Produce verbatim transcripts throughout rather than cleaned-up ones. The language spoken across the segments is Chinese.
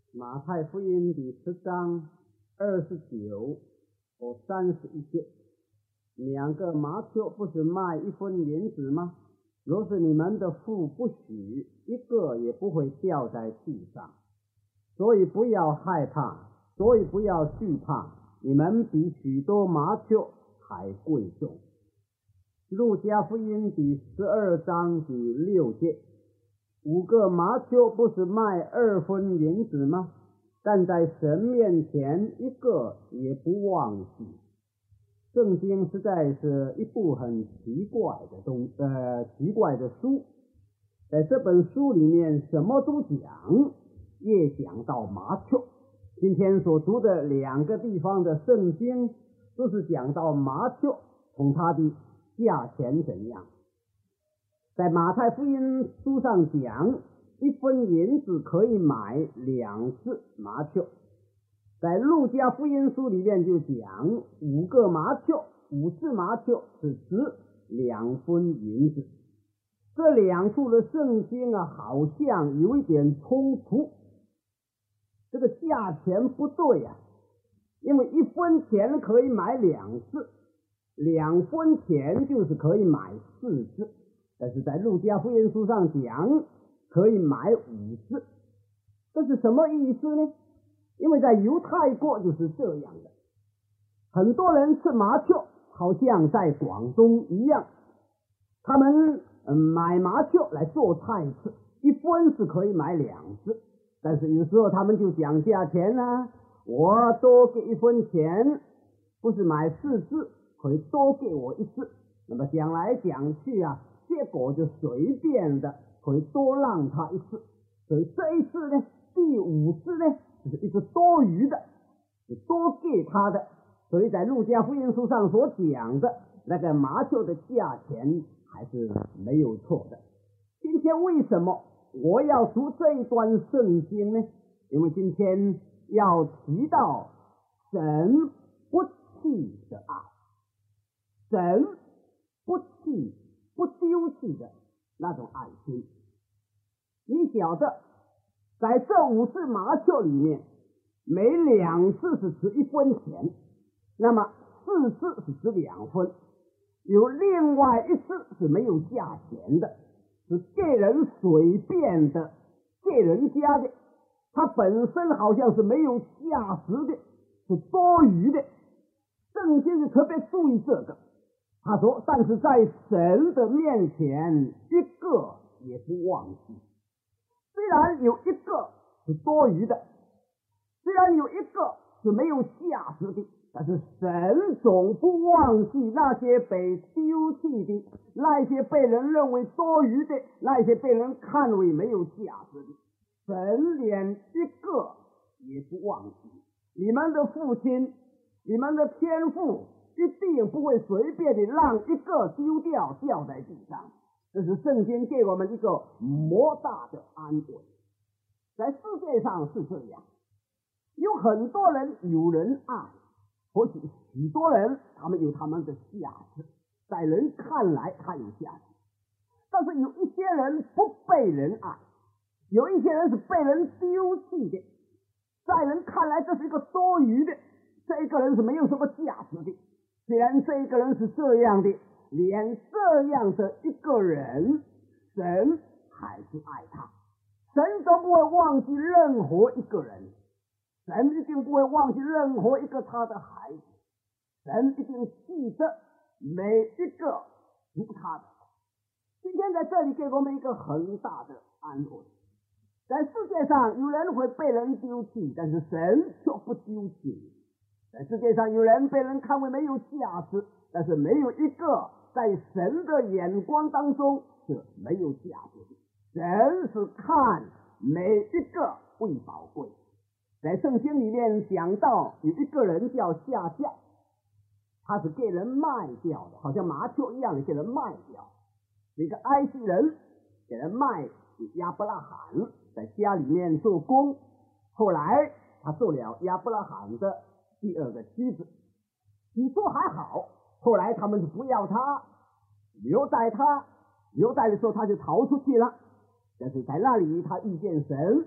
马太福音第十章二十九和三十一节，两个麻雀不是卖一分银子吗？若是你们的父不许，一个也不会掉在地上。所以不要害怕，所以不要惧怕，你们比许多麻雀还贵重。路加福音第十二章第六节，五个麻雀不是卖二分银子吗？但在神面前一个也不忘记。圣经实在是一部很奇怪的东呃奇怪的书，在这本书里面什么都讲，也讲到麻雀。今天所读的两个地方的圣经都是讲到麻雀，从它的价钱怎样。在马太福音书上讲，一分银子可以买两只麻雀。在路加福音书里面就讲，五个麻雀，五只麻雀是值两分银子。这两处的圣经啊，好像有一点冲突，这个价钱不对啊，因为一分钱可以买两只，两分钱就是可以买四只，但是在路加福音书上讲可以买五只，这是什么意思呢？因为在犹太国就是这样的，很多人吃麻雀好像在广东一样，他们买麻雀来做菜吃，一分是可以买两只，但是有时候他们就讲价钱啊，我多给一分钱，不是买四只，可以多给我一只，那么讲来讲去啊，结果就随便的可以多让他一次，所以这一次呢，第五次呢就是一个多余的，多给他的，所以在路加福音书上所讲的那个麻雀的价钱还是没有错的。今天为什么我要读这一段圣经呢？因为今天要提到神不弃的爱，神不弃不丢弃的那种爱心。你晓得在这五只麻雀里面，每两只是值一分钱，那么四只是值两分，有另外一只是没有价钱的，是给人随便的，给人家的，它本身好像是没有价值的，是多余的。圣经是特别注意这个，他说但是在神的面前一个也不忘记。虽然有一个是多余的，虽然有一个是没有价值的，但是神总不忘记那些被丢弃的，那些被人认为多余的，那些被人看为没有价值的，神连一个也不忘记。你们的父亲，你们的天父一定不会随便的让一个丢掉掉在地上，这是圣经给我们一个莫大的安慰。在世界上是这样，有很多人有人爱，或许许多人他们有他们的价值，在人看来他有价值，但是有一些人不被人爱，有一些人是被人丢弃的，在人看来这是一个多余的，这一个人是没有什么价值的。虽然这一个人是这样的，连这样的一个人神还是爱他，神都不会忘记任何一个人，神一定不会忘记任何一个他的孩子，神一定记得每一个属他的。今天在这里给我们一个很大的安慰，在世界上有人会被人丢弃，但是神却不丢弃你。在世界上有人被人看为没有价值，但是没有一个在神的眼光当中是没有价值的。神是看每一个为宝贵。在圣经里面讲到有一个人叫夏甲，他是给人卖掉的，好像麻雀一样的给人卖掉。一个埃及人给人卖给亚伯拉罕，在家里面做工，后来他做了亚伯拉罕的第二个妻子。起初还好，后来他们就不要他，留在他留在的时候他就逃出去了。但是在那里他遇见神，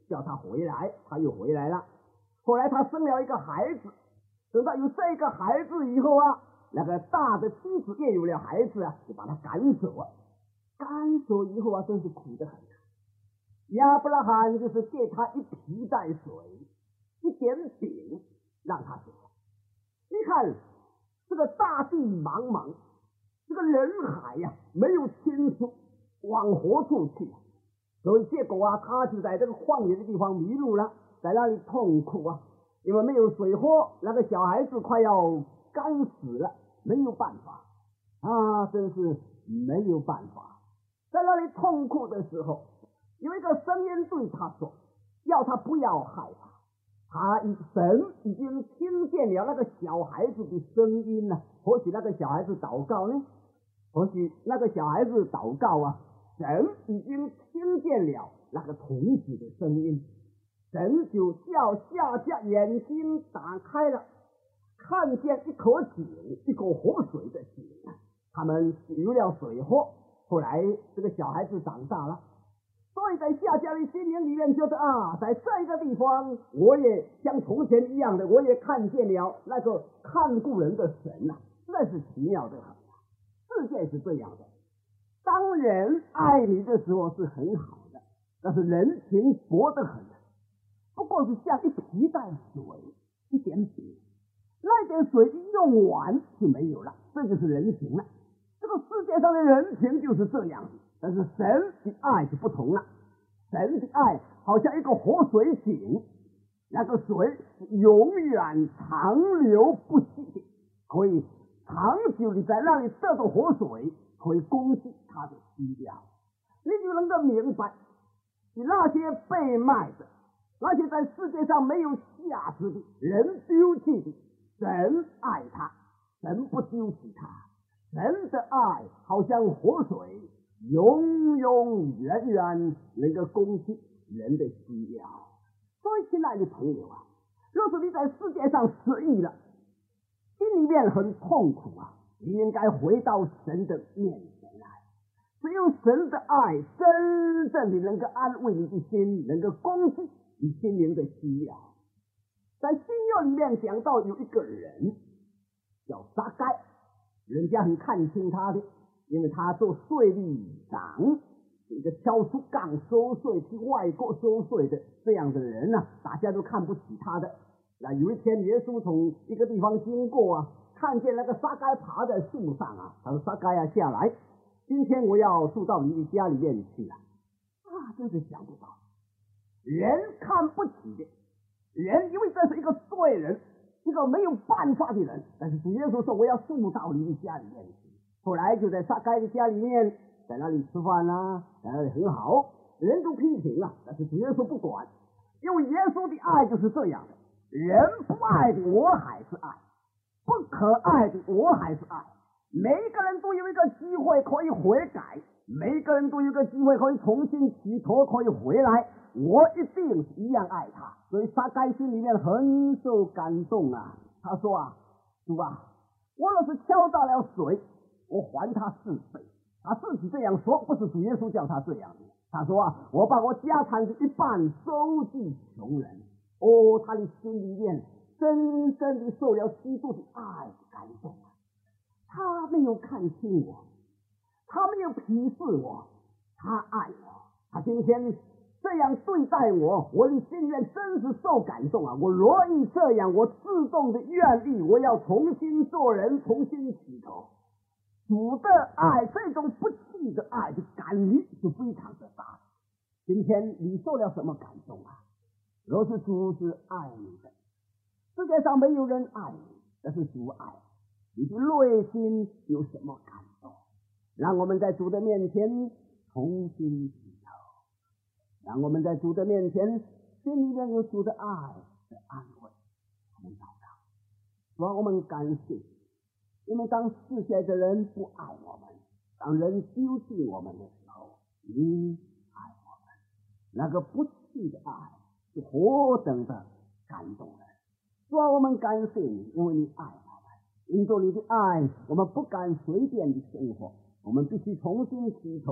叫他回来，他又回来了。后来他生了一个孩子，等到有这个孩子以后啊，那个大的妻子也有了孩子啊，就把他赶走了。赶走以后啊，真是苦得很。亚伯拉罕就是给他一皮带水，一点饼，让他吃。你看这个大地茫茫，这个人海呀、啊，没有倾诉，往何处去啊？所以结果啊，他就在这个荒野的地方迷路了，在那里痛苦啊，因为没有水喝，那个小孩子快要干死了，没有办法啊，真是没有办法。在那里痛苦的时候，有一个声音对他说，要他不要害怕。他神已经听见了那个小孩子的声音了、啊，或许那个小孩子祷告呢，或许那个小孩子祷告啊，神已经听见了那个童子的声音，神就叫夏甲眼睛打开了，看见一口井，一口活水的井，他们有了水喝。后来这个小孩子长大了，所以在夏甲的心灵里面觉得啊，在这个地方我也像从前一样的，我也看见了那个看顾人的神啊，实在是奇妙的很。世界是这样的，当人爱你的时候是很好的，但是人情薄得很，不过是像一皮带水，一点饼，那点水一用完就没有了，这就是人情了。这个世界上的人情就是这样子，但是神的爱就不同了。神的爱好像一个活水井，那个水永远长流不息的，可以长久的在那里得到活水，可以供给他的需要。你就能够明白，你那些被卖的，那些在世界上没有价值的人丢弃的，神爱他，神不丢弃他。神的爱好像活水，永永远远能够供给人的需要。所以亲爱的朋友啊，若是你在世界上失意了，心里面很痛苦啊，你应该回到神的面前来。只有神的爱真正的能够安慰你的心，能够供给你心灵的需要。在新约里面讲到有一个人叫撒该，人家很看轻他的，因为他做税吏长，一个敲出杠收税去外国收税的这样的人呢、啊，大家都看不起他的。那有一天耶稣从一个地方经过啊，看见那个撒该爬在树上啊，他说撒该啊下来，今天我要住到你的家里面去了。啊，真是想不到，人看不起的人，因为这是一个罪人，一个没有办法的人，但是主耶稣说我要住到你的家里面去。后来就在撒该的家里面，在那里吃饭啊，在那里很好，人都批评了，但是主耶稣不管，因为耶稣的爱就是这样的，人不爱的我还是爱，不可爱的我还是爱。每个人都有一个机会可以悔改，每个人都有一个机会可以重新起头，可以回来，我一定一样爱他。所以撒该心里面很受感动啊，他说啊，主啊，我若是敲到了水，我还他四倍。他自己这样说，不是主耶稣叫他这样的。他说啊，我把我家产的一半收济穷人。哦，他的心里面深深的受了基督的爱的感动啊。他没有看轻我，他没有鄙视我，他爱我。他今天这样对待我，我的心里面真是受感动啊！我若意这样，我自动的愿意，我要重新做人，重新起头。主的爱，这种不弃的爱的感力是非常的大。今天你受了什么感动啊？若是主是爱你的，世界上没有人爱你，但是主爱你，的内心有什么感动？让我们在主的面前重新起头，让我们在主的面前心里面有主的爱的安慰。我们祷告，主啊，我们感谢，因为当世界的人不爱我们，当人丢弃我们的时候，你爱我们，那个不弃的爱是何等的感动人。主啊，我们感谢你，因为你爱我们，因着你的爱，我们不敢随便的生活，我们必须重新起头，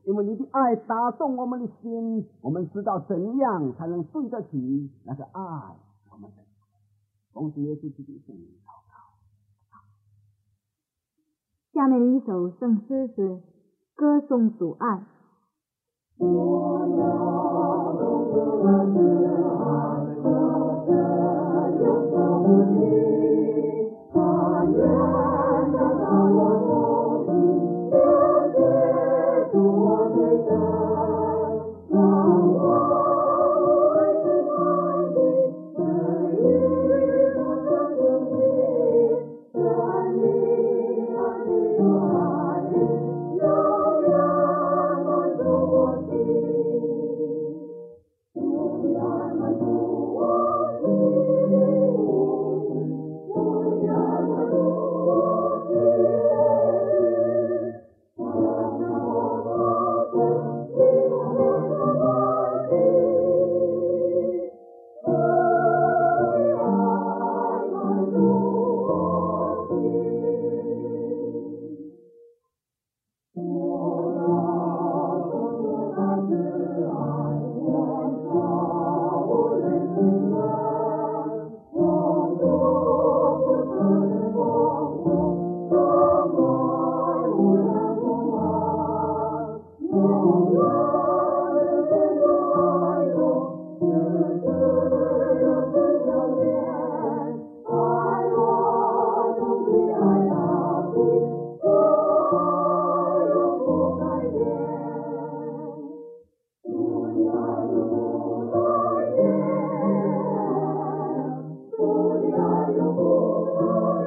因为你的爱打动我们的心，我们知道怎样才能对得起那个爱我们的。奉主耶稣基督的圣名祷告。 下面的一首圣诗是歌颂主爱。 我要用主的慈爱，我的永守不弃，但愿达到我头顶，了解主我最深，让我为你爱你，至于不曾停息，愿你爱你的爱你，永远满足我心。永远满足我心，永远满足我心，我的我的心，我的爱你，爱爱满足我心。我要用主的慈爱，燃烧无人心门，光多不曾光复，光爱无人不满，永远人间的爱中，日子有真相见，爱我永比爱到底，这爱永不改变。主的爱永不改变，主的爱永不改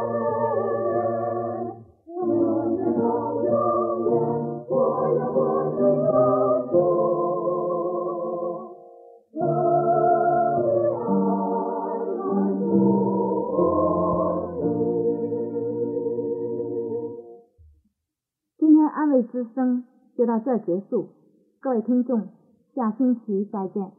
变，永远到永远，我要活着告诉，这的爱满足我心。 今天安慰之声就到这儿结束，各位听众，下星期再见。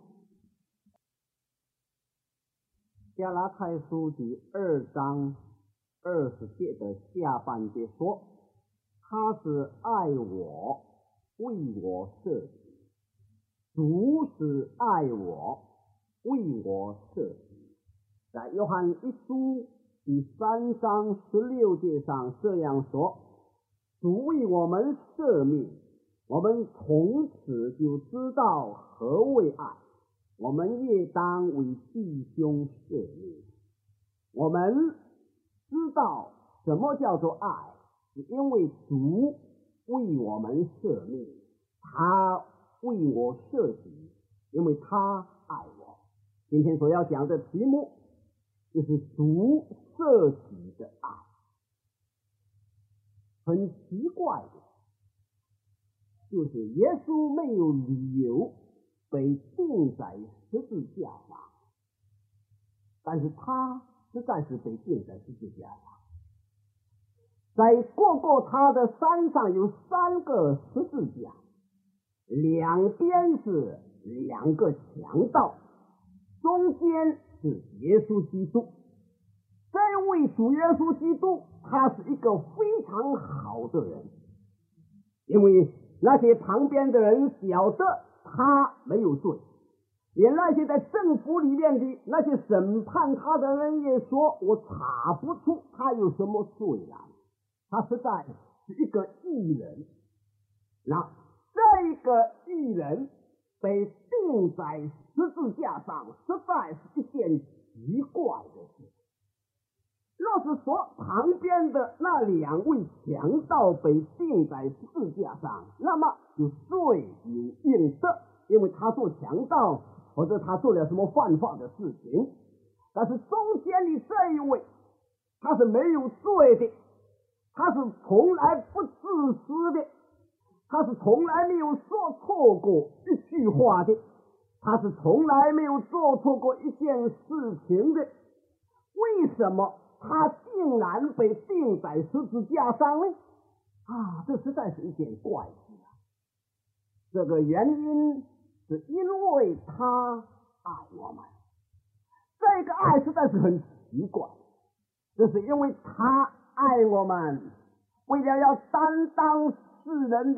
加拉太书第二章二十节的下半节说，他是爱我，为我舍己。主是爱我，为我舍己。在约翰一书第三章十六节上这样说，主为我们舍命，我们从此就知道何为爱，我们也当为弟兄舍命。我们知道什么叫做爱，是因为主为我们舍命，他为我舍己，因为他爱我。今天所要讲的题目就是主舍己的爱。很奇怪的就是耶稣没有理由被钉在十字架上，但是他实在是被钉在十字架上。在过过他的山上有三个十字架，两边是两个强盗，中间是耶稣基督。这位主耶稣基督，他是一个非常好的人，因为那些旁边的人晓得他没有罪，连那些在政府里面的那些审判他的人也说，我查不出他有什么罪来，他实在是一个义人。那这个义人被钉在十字架上，实在是一件奇怪的事。若是说旁边的那两位强盗被钉在十字架上，那么就罪有应得，因为他做强盗或者他做了什么犯法的事情。但是中间的这一位，他是没有罪的，他是从来不自私的，他是从来没有说错过一句话的，他是从来没有做错过一件事情的。为什么他竟然被钉在十字架上呢？啊，这实在是一件怪事啊！这个原因是因为他爱我们，这个爱实在是很奇怪，这是因为他爱我们，为了要担当世人的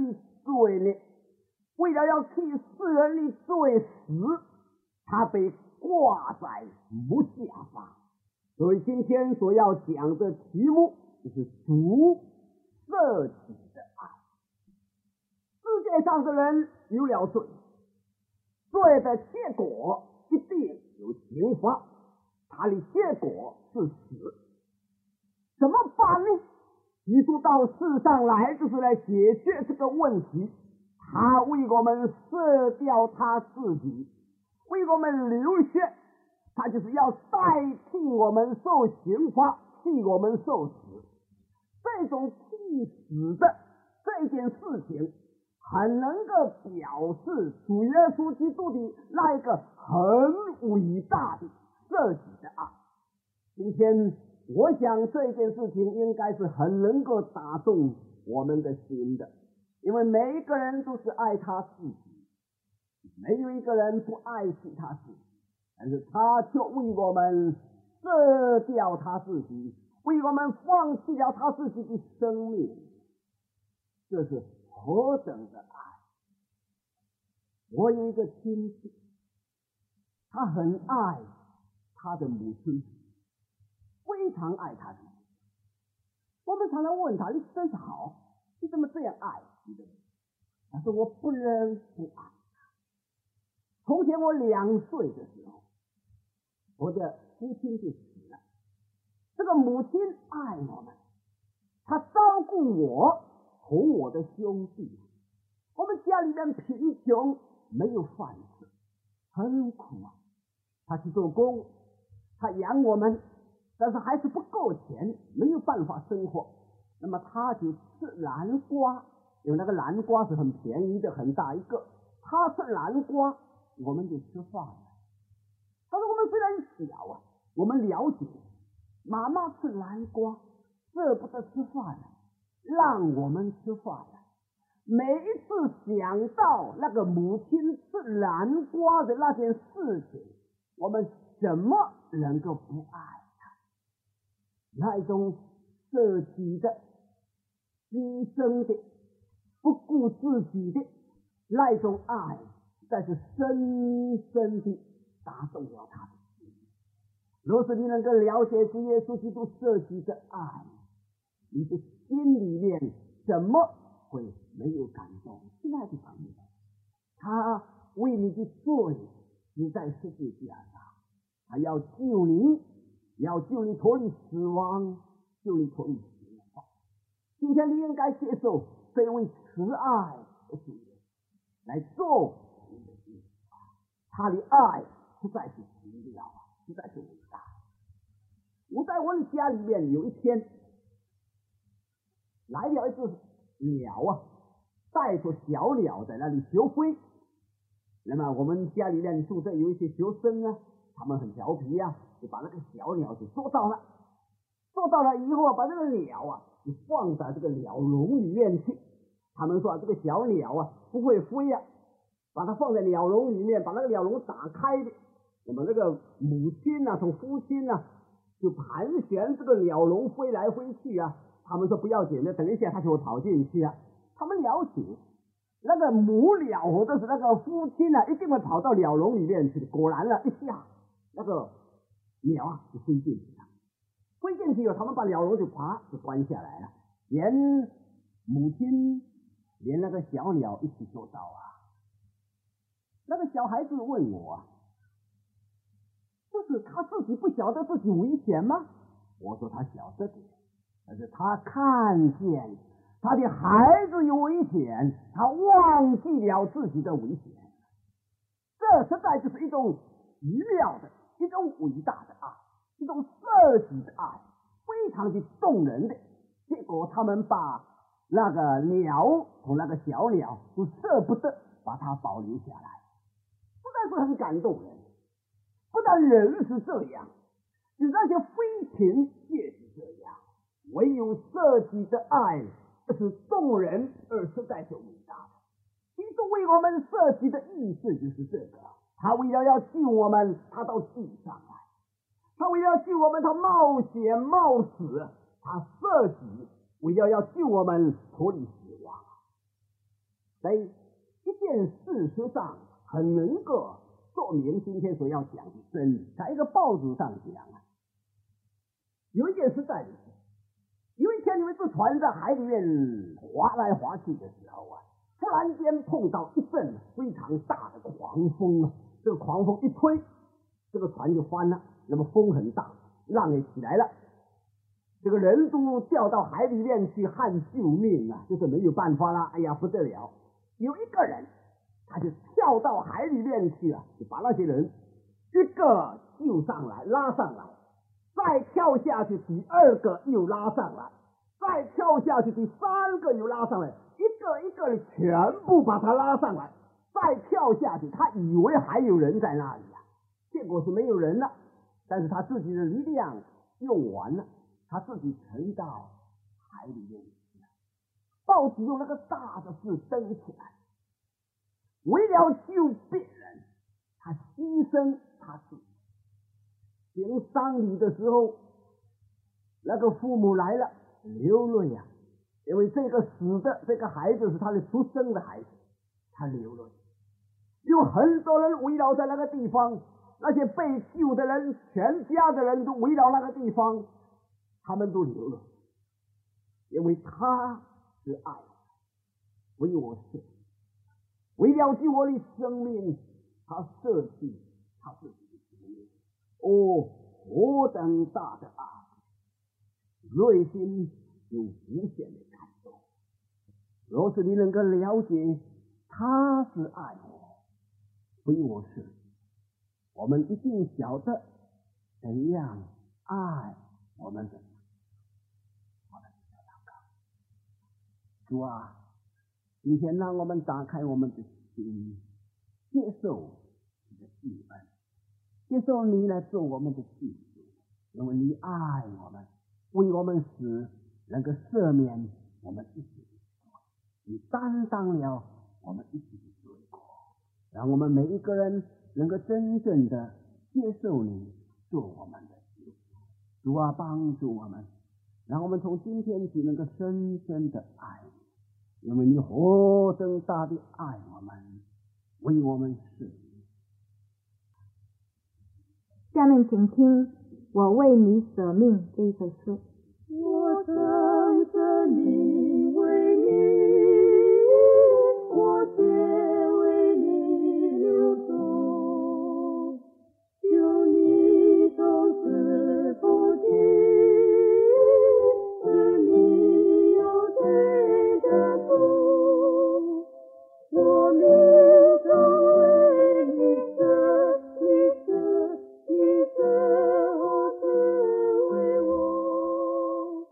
罪孽，为了要替世人的罪死，他被挂在木下方。所以今天所要讲的题目就是主舍己的爱。世界上的人有了罪，罪的结果一定有刑罚，它的结果是死。怎么办呢？基督到世上来就是来解决这个问题，他为我们舍掉他自己，为我们流血，他就是要代替我们受刑罚，替我们受死。这种替死的这件事情，很能够表示主耶稣基督的那一个很伟大的舍己的爱。今天我想这件事情应该是很能够打动我们的心的，因为每一个人都是爱他自己，没有一个人不爱惜他自己，但是他却为我们舍掉他自己，为我们放弃了他自己的生命，这是何等的爱！我有一个亲戚，他很爱他的母亲，非常爱他的母亲。我们常常问他：“你真是好，你怎么这样爱你的母亲？”他说：“我不能不爱他。从前我两岁的时候，我的父亲就死了。这个母亲爱我们，她照顾我和我的兄弟。我们家里面贫穷，没有饭吃，很苦啊。她去做工，她养我们，但是还是不够钱，没有办法生活。那么她就吃南瓜，因为那个南瓜是很便宜的，很大一个。她吃南瓜，我们就吃饭了。但是我们虽然小啊，我们了解妈妈吃南瓜舍不得吃饭了，让我们吃饭了。每一次想到那个母亲吃南瓜的那件事情，我们怎么能够不爱她？那一种舍己的、牺牲的、不顾自己的那一种爱，但是深深的打动了他的心。若是你能够了解主耶稣基督舍己的爱，你的心里面怎么会没有感动？亲爱的朋友，他为你的罪死在十字架上，他要救你，要救你脱离死亡，救你脱离刑罚。今天你应该接受这位慈爱的主来做你的主，他的爱实在是奇妙啊，实在是伟大。我在我的家里面有一天来了一只鸟啊，带着小鸟在那里学飞。那么我们家里面宿舍有一些学生啊，他们很调皮啊，就把那个小鸟就捉到了，捉到了以后把这个鸟啊就放在这个鸟笼里面去。他们说这个小鸟啊不会飞啊，把它放在鸟笼里面，把那个鸟笼打开的。那么那个母亲啊，从父亲啊就盘旋这个鸟笼飞来飞去啊。他们说不要紧的，等一下它就会跑进去啊。他们了解那个母鸟或者是那个父亲啊，一定会跑到鸟笼里面去的。果然了，一下那个鸟啊就飞进去了。飞进去以后，他们把鸟笼就啪就关下来了，连母亲连那个小鸟一起做到啊。那个小孩子问我啊，就是他自己不晓得自己危险吗？我说他晓得的，但是他看见他的孩子有危险，他忘记了自己的危险。这实在就是一种奇妙的、一种伟大的爱，一种舍己的爱，非常的动人的。结果他们把那个鸟和那个小鸟都舍不得把它保留下来，实在是很感动人。不但人是这样，就那些飞禽也是这样。唯有舍己的爱是动人而实在是伟大的。基督为我们舍己的意思就是这个，他为了要救我们，他到地上来，他为了救我们，他冒险冒死，他舍己，为了要救我们脱离死亡。 在一件事实上很能够说明今天所要讲的真理。在一个报纸上讲啊，有一件事在里面，有一天有一只船在海里面划来划去的时候啊，突然间碰到一阵非常大的狂风啊，这个狂风一吹，这个船就翻了，那么风很大，浪也起来了，这个人都掉到海里面去喊救命啊，就是没有办法了，哎呀不得了。有一个人他就跳到海里面去啊，就把那些人一个救上来拉上来，再跳下去，第二个又拉上来，再跳下去，第三个又拉上来，一个一个的全部把他拉上来，再跳下去，他以为还有人在那里啊，结果是没有人了，但是他自己的力量用完了，他自己沉到海里面去了。报纸用那个大的字登起来，为了救别人，他牺牲他自己。行丧礼的时候，那个父母来了，流泪啊，因为这个死的这个孩子是他的出生的孩子，他流泪。有很多人围绕在那个地方，那些被救的人，全家的人都围绕那个地方，他们都流泪，因为他是爱我，为我舍，为了救我的生命，他舍弃他自己的生命。哦，何等大的爱，内心有无限的感动。若是你能够了解他是爱我，为我舍，我们一定晓得怎样爱我们的。我们祷告，主啊，今天让我们打开我们的心，接受你的救恩，接受你来做我们的救主，因为你爱我们，为我们死，能够赦免我们一切的罪，你担当了我们一切的罪过，让我们每一个人能够真正的接受你做我们的救主。主啊，帮助我们，让我们从今天起能够深深的爱你，因为你何等大的爱我们，为我们死。 下面请听《我为你舍命》这一首诗。 我曾生命为你，我血为你流注，求你从此不弃，使你有罪的苦。我命中为你舍，你舍，你舍后只为我。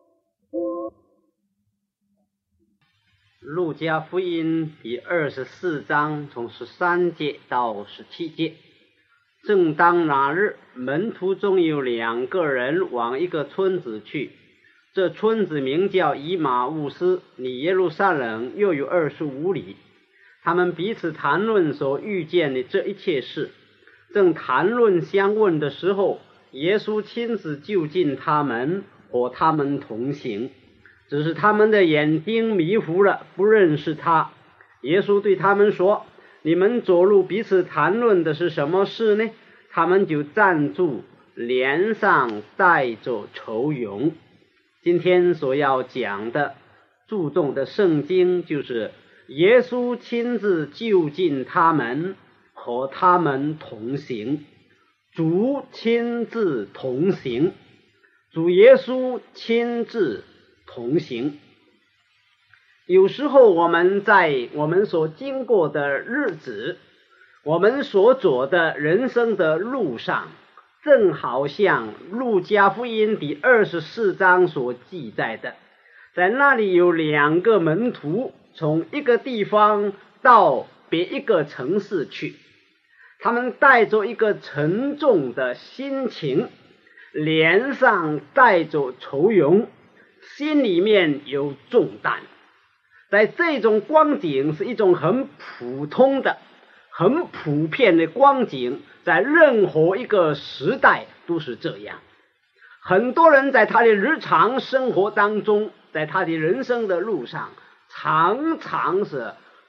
路加福音第二十四章从十三节到十七节。正当那日，门徒中有两个人往一个村子去，这村子名叫以马忤斯，离耶路撒冷又有二十五里。他们彼此谈论所遇见的这一切事。正谈论相问的时候，耶稣亲自就近他们，和他们同行，只是他们的眼睛迷糊了，不认识他。耶稣对他们说：你们走路彼此谈论的是什么事呢？他们就站住，脸上带着愁容。今天所要讲的注重的圣经，就是耶稣亲自就近他们，和他们同行。主亲自同行，主耶稣亲自同行。有时候我们在我们所经过的日子，我们所走的人生的路上，正好像路加福音第二十四章所记载的，在那里有两个门徒从一个地方到别一个城市去，他们带着一个沉重的心情，脸上带着愁容，心里面有重担。在这种光景是一种很普通的、很普遍的光景，在任何一个时代都是这样。很多人在他的日常生活当中，在他的人生的路上，常常是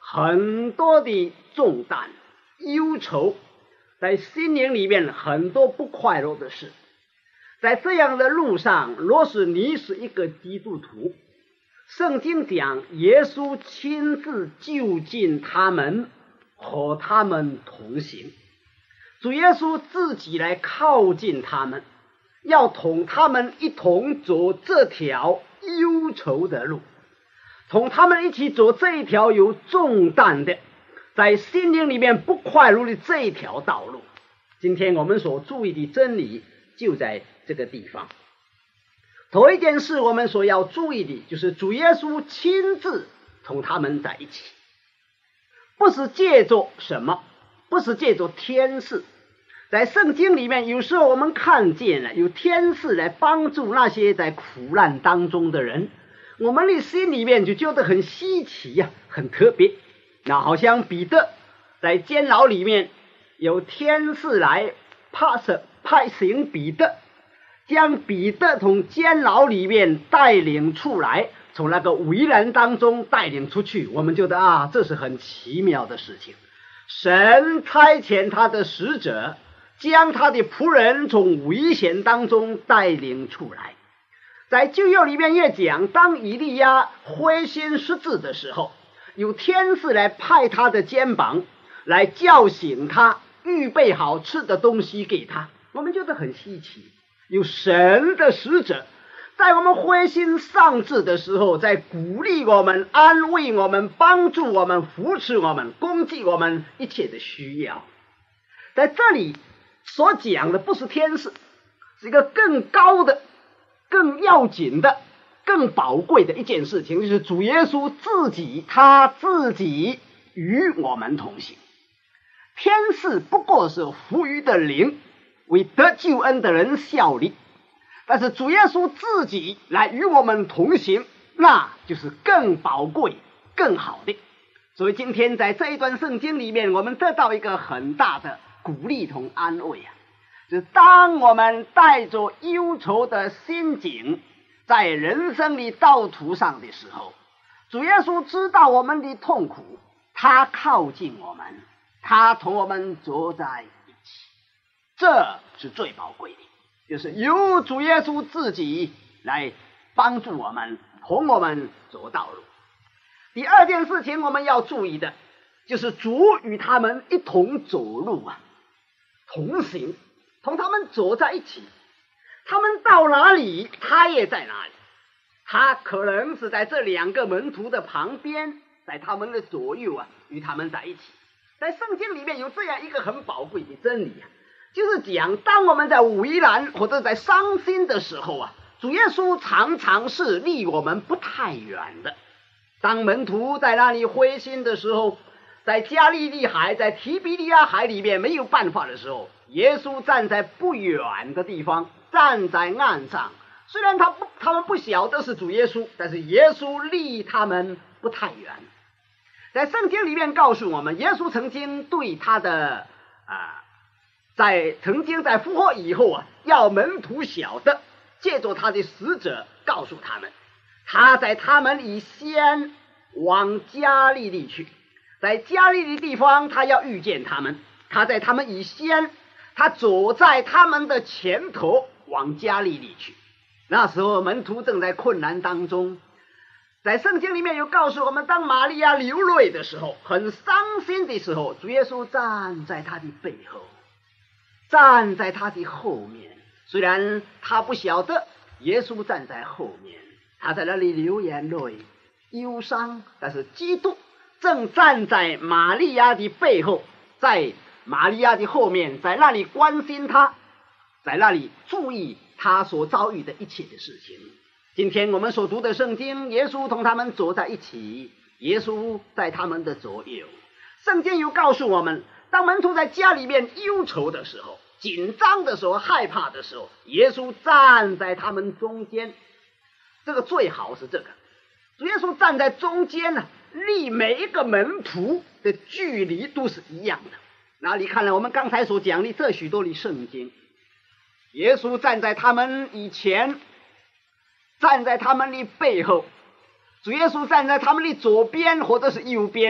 很多的重担、忧愁，在心灵里面很多不快乐的事。在这样的路上，若是你是一个基督徒，圣经讲耶稣亲自就近他们，和他们同行。主耶稣自己来靠近他们，要同他们一同走这条忧愁的路，同他们一起走这一条有重担的，在心灵里面不快乐的这一条道路。今天我们所注意的真理就在这个地方。头一件事我们所要注意的就是主耶稣亲自同他们在一起，不是借着什么，不是借着天使。在圣经里面有时候我们看见了有天使来帮助那些在苦难当中的人，我们的心里面就觉得很稀奇呀、啊，很特别。那好像彼得在监牢里面有天使来派派行彼得，将彼得从监牢里面带领出来，从那个围栏当中带领出去，我们觉得啊，这是很奇妙的事情。神差遣他的使者，将他的仆人从危险当中带领出来。在旧约里面也讲，当以利亚灰心失志的时候，有天使来拍他的肩膀，来叫醒他，预备好吃的东西给他。我们觉得很稀奇，有神的使者在我们灰心丧志的时候，在鼓励我们、安慰我们、帮助我们、扶持我们、供给我们一切的需要。在这里所讲的不是天使，是一个更高的、更要紧的、更宝贵的一件事情，就是主耶稣自己，他自己与我们同行。天使不过是赋予的灵，为得救恩的人效力，但是主耶稣自己来与我们同行，那就是更宝贵、更好的。所以今天在这一段圣经里面，我们得到一个很大的鼓励同安慰啊，就是当我们带着忧愁的心境在人生的道途上的时候，主耶稣知道我们的痛苦，他靠近我们，他同我们走在一起，这是最宝贵的，就是由主耶稣自己来帮助我们，同我们走道路。第二件事情我们要注意的，就是主与他们一同走路啊，同行，同他们走在一起。他们到哪里，他也在哪里。他可能是在这两个门徒的旁边，在他们的左右啊，与他们在一起。在圣经里面有这样一个很宝贵的真理啊，就是讲当我们在为难或者在伤心的时候啊，主耶稣常常是离我们不太远的。当门徒在那里灰心的时候，在加利利海、在提比利亚海里面没有办法的时候，耶稣站在不远的地方，站在岸上。虽然他不他们不晓得是主耶稣，但是耶稣离他们不太远。在圣经里面告诉我们，耶稣曾经对他的啊，在曾经在复活以后啊，要门徒晓得，借着他的使者告诉他们，他在他们以先往加利利去，在加利利地方他要遇见他们，他在他们以先，他走在他们的前头往加利利去。那时候门徒正在困难当中，在圣经里面有告诉我们，当玛利亚流泪的时候，很伤心的时候，主耶稣站在他的背后，站在他的后面。虽然他不晓得耶稣站在后面，他在那里流眼泪忧伤，但是基督正站在玛利亚的背后，在玛利亚的后面，在那里关心他，在那里注意他所遭遇的一切的事情。今天我们所读的圣经，耶稣同他们走在一起，耶稣在他们的左右。圣经又告诉我们，当门徒在家里面忧愁的时候、紧张的时候、害怕的时候，耶稣站在他们中间。这个最好是这个，主耶稣站在中间呢、啊，离每一个门徒的距离都是一样的。哪里看了我们刚才所讲的这许多的圣经，耶稣站在他们以前，站在他们的背后，主耶稣站在他们的左边或者是右边，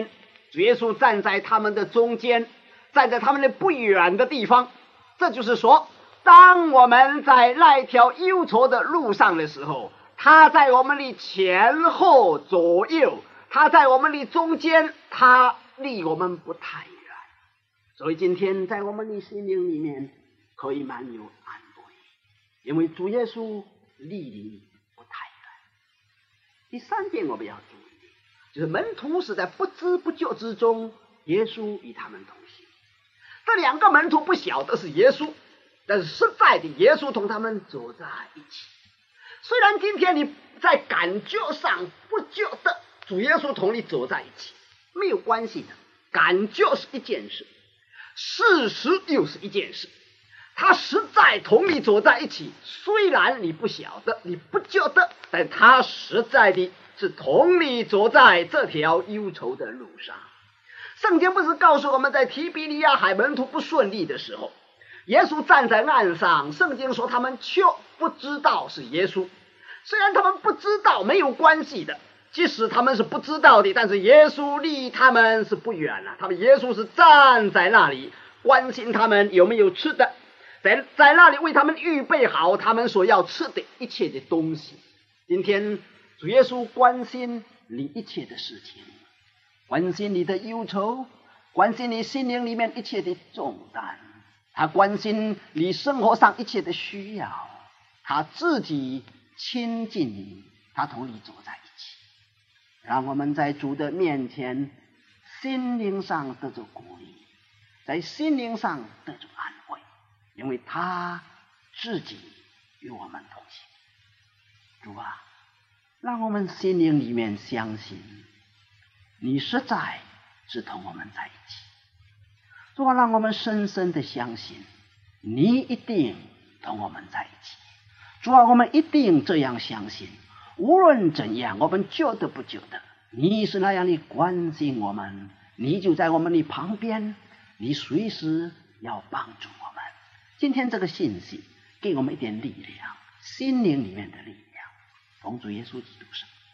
主耶稣站在他们的中间，站在他们的不远的地方。这就是说，当我们在那条忧愁的路上的时候，他在我们的前后左右，他在我们的中间，他离我们不太远。所以今天在我们的心灵里面可以蛮有安慰，因为主耶稣离你不太远。第三点我们要注意，就是门徒是在不知不觉之中，耶稣与他们同行。这两个门徒不晓得是耶稣，但是实在的耶稣同他们走在一起。虽然今天你在感觉上不觉得主耶稣同你走在一起，没有关系的，感觉是一件事，事实又是一件事。他实在同你走在一起，虽然你不晓得，你不觉得，但他实在的是同你走在这条忧愁的路上。圣经不是告诉我们，在提比利亚海门徒不顺利的时候，耶稣站在岸上，圣经说他们却不知道是耶稣。虽然他们不知道，没有关系的，即使他们是不知道的，但是耶稣离他们是不远了。他们耶稣是站在那里，关心他们有没有吃的，在在那里为他们预备好他们所要吃的一切的东西。今天主耶稣关心你一切的事情，关心你的忧愁，关心你心灵里面一切的重担，他关心你生活上一切的需要，他自己亲近你，他同你走在一起。让我们在主的面前心灵上得着鼓励，在心灵上得着安慰，因为他自己与我们同行。主啊，让我们心灵里面相信你实在是同我们在一起。主啊，让我们深深的相信你一定同我们在一起。主啊，我们一定这样相信，无论怎样，我们觉得不觉得，你是那样的关心我们，你就在我们的旁边，你随时要帮助我们。今天这个信息给我们一点力量，心灵里面的力量，奉主耶稣基督圣名。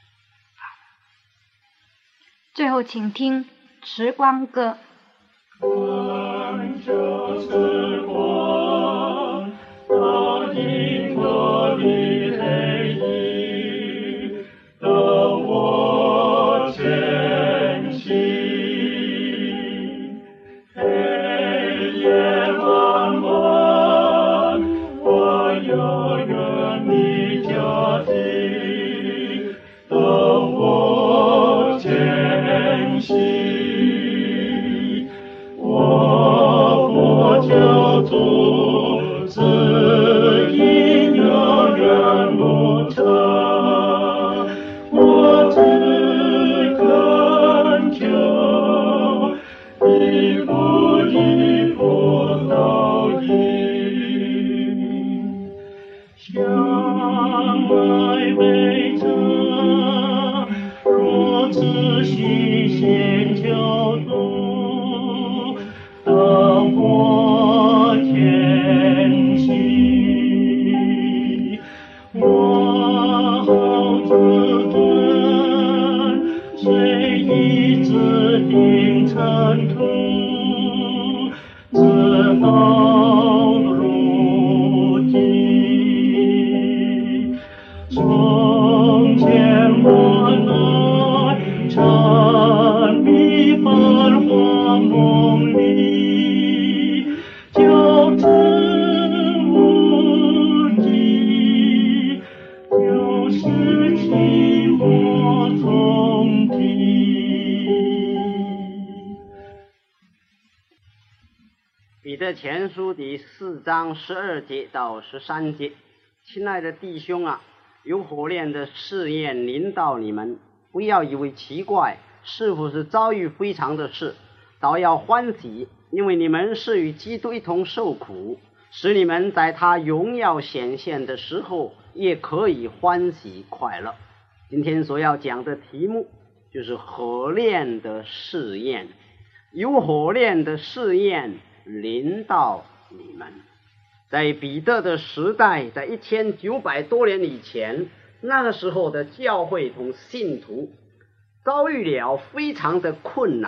最后请听时光歌。 看着时光它银河里黑影，等我前行。黑夜漫漫，我要远离家庭，等我前行。叫做指引遥远路程，我只恳求一步一步到底，相爱为着若此心先交动，当我前行，我好自尊，虽已自定尘土，直到如今。从前我来沉迷繁华梦里，就此无际，就是寂寞从地。 彼得前书第四章十二节到十三节，亲爱的弟兄啊，有火炼的试验临到你们，不要以为奇怪，是否是遭遇非常的事，倒要欢喜，因为你们是与基督一同受苦，使你们在他荣耀显现的时候也可以欢喜快乐。今天所要讲的题目就是火炼的试验，有火炼的试验临到你们。在彼得的时代，在一千九百多年以前，那个时候的教会同信徒遭遇了非常的困难，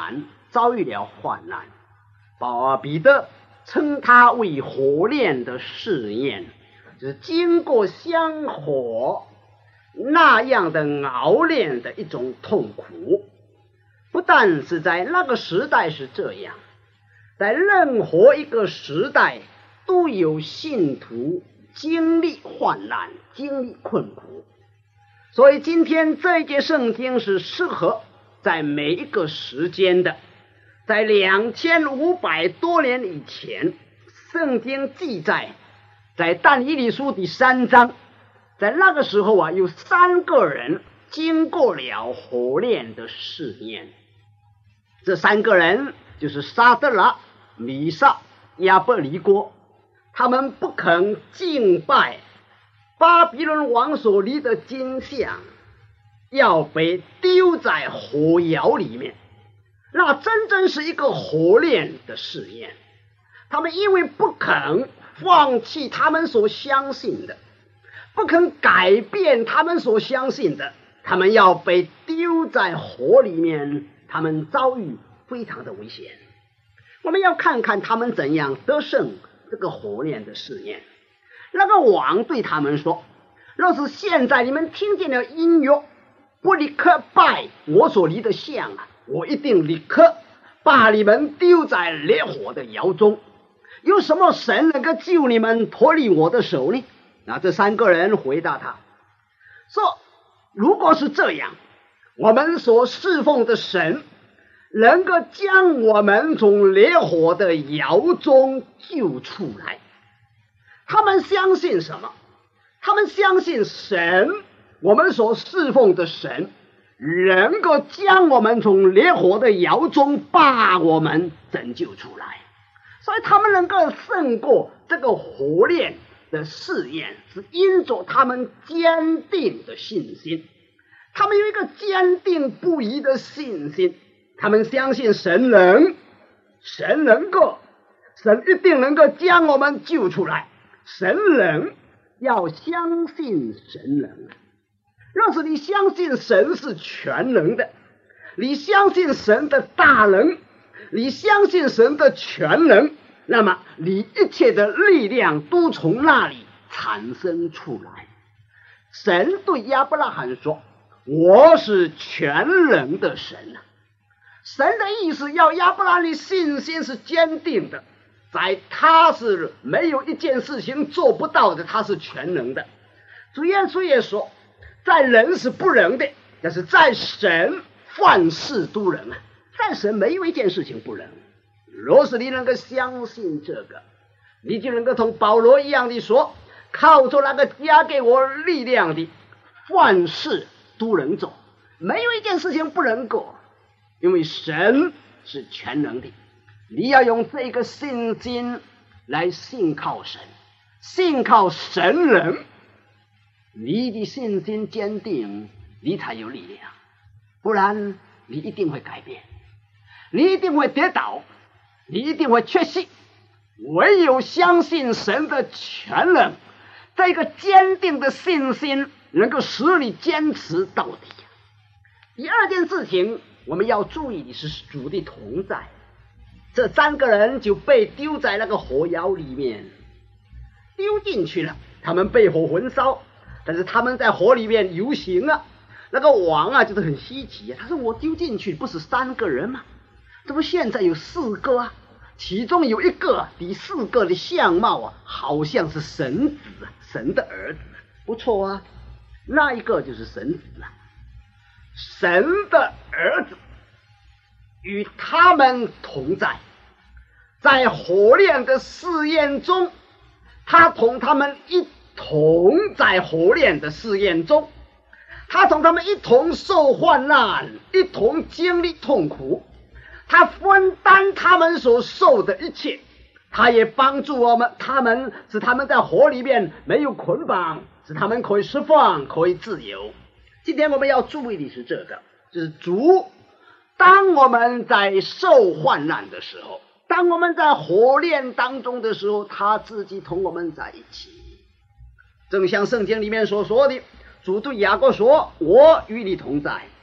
遭遇了患难。保彼得称它为火炼的试验，就是经过香火那样的熬炼的一种痛苦。不但是在那个时代是这样，在任何一个时代都有信徒经历患难，经历困苦。所以今天这一节圣经是适合在每一个时间的。在两千五百多年以前，圣经记载在但以理书第三章，在那个时候啊，有三个人经过了火炼的试验。这三个人就是沙得拉、米煞、亚伯尼歌，他们不肯敬拜巴比伦王所立的金像，要被丢在火窑里面。那真正是一个火炼的试验。他们因为不肯放弃他们所相信的，不肯改变他们所相信的，他们要被丢在火里面，他们遭遇非常的危险。我们要看看他们怎样得胜这个火炼的试验。那个王对他们说，若是现在你们听见了音乐，不立刻拜我所立的像啊，我一定立刻把你们丢在烈火的窑中。有什么神能够救你们脱离我的手呢？那这三个人回答他说，如果是这样，我们所侍奉的神能够将我们从烈火的窑中救出来。他们相信什么？他们相信神，我们所侍奉的神能够将我们从烈火的窑中把我们拯救出来。所以他们能够胜过这个火炼的试验，是因着他们坚定的信心。他们有一个坚定不移的信心，他们相信神能，神能够，神一定能够将我们救出来。神能，要相信神能。若是你相信神是全能的，你相信神的大能，你相信神的全能，那么你一切的力量都从那里产生出来。神对亚伯拉罕说，我是全能的神啊。神的意思要亚伯拉罕的信心是坚定的，在他是没有一件事情做不到的，他是全能的。主耶稣也说，在人是不能的，但是在神万事都能啊，在神没有一件事情不能。若是你能够相信这个，你就能够同保罗一样的说，靠着那个加给我力量的，万事都能做，没有一件事情不能够，因为神是全能的。你要用这个信心来信靠神，信靠神能，你的信心坚定，你才有力量，不然你一定会改变，你一定会跌倒，你一定会缺席。唯有相信神的全能，这个坚定的信心能够使你坚持到底。第二件事情我们要注意的是主的同在。这三个人就被丢在那个火窑里面，丢进去了，他们被火焚烧，但是他们在火里面游行啊。那个王啊就是很稀奇啊，他说我丢进去不是三个人吗？怎么现在有四个啊？其中有一个，第四个的相貌啊，好像是神子啊，神的儿子，不错啊，那一个就是神子啊，神的儿子与他们同在，在火炼的试验中，他同他们一同在火炼的试验中，他同他们一同受患难，一同经历痛苦，他分担他们所受的一切，他也帮助我们，他们使他们在火里面没有捆绑，使他们可以释放，可以自由。今天我们要注意的是这个，就是主当我们在受患难的时候，当我们在火炼当中的时候，他自己同我们在一起。正像圣经里面所说的，主对雅各说，我与你同在，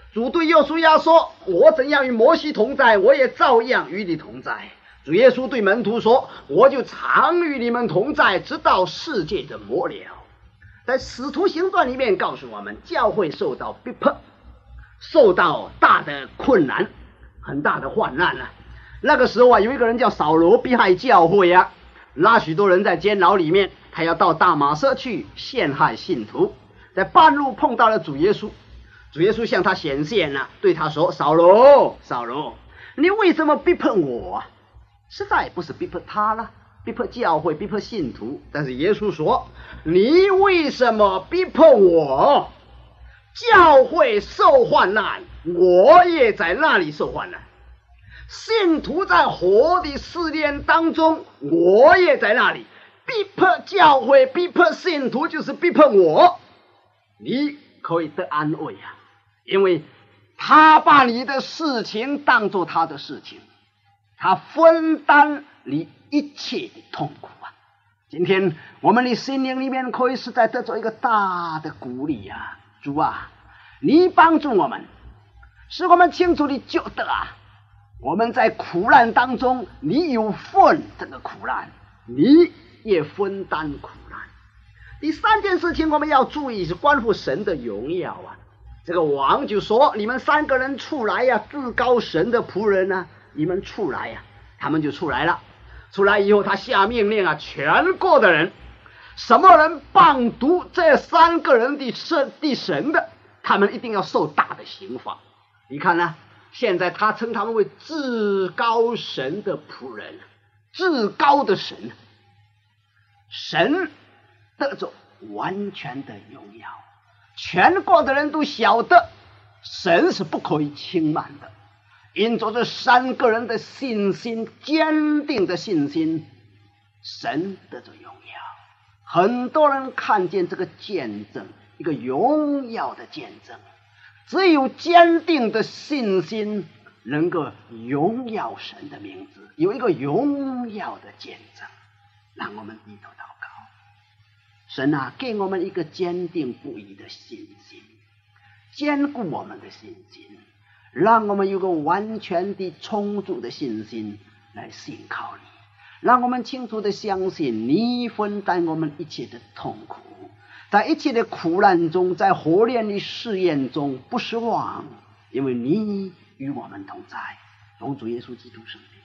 主对约书亚说：我怎样与摩西同在，我也照样与你同在。主耶稣对门徒说：我就常与你们同在，直到世界的末了。在使徒行传里面告诉我们，教会受到逼迫，受到大的困难，很大的患难啊。那个时候啊，有一个人叫扫罗，逼害教会啊，拉许多人在监牢里面，他要到大马色去陷害信徒。在半路碰到了主耶稣，主耶稣向他显现啊，对他说：扫罗，扫罗，你为什么逼迫我啊？实在不是逼迫他了，逼迫教会，逼迫信徒。但是耶稣说：你为什么逼迫我？教会受患难，我也在那里受患难。信徒在火的试炼当中，我也在那里。逼迫教会，逼迫信徒，就是逼迫我。你可以得安慰啊，因为他把你的事情当作他的事情，他分担你一切的痛苦啊。今天我们的心灵里面可以是在得着一个大的鼓励啊，主啊，你帮助我们，使我们清楚地觉得啊，我们在苦难当中，你有份这个苦难，你也分担苦难。第三件事情我们要注意，是关乎神的荣耀啊。这个王就说：你们三个人出来呀、啊，至高神的仆人啊，你们出来呀、啊。他们就出来了。出来以后，他下命令啊，全国的人，什么人谤读这三个人的神的神的，他们一定要受大的刑罚。你看呢、啊？现在他称他们为至高神的仆人，至高的神，神得着完全的荣耀，全国的人都晓得神是不可以轻慢的。因着这三个人的信心，坚定的信心，神得着荣耀。很多人看见这个见证，一个荣耀的见证。只有坚定的信心能够荣耀神的名字，有一个荣耀的见证。让我们低头祷告。神啊，给我们一个坚定不移的信心，坚固我们的信心，让我们有个完全的充足的信心来信靠你，让我们清楚的相信你分担我们一切的痛苦，在一切的苦难中，在火炼的试验中不失望，因为你与我们同在。奉主耶稣基督圣名。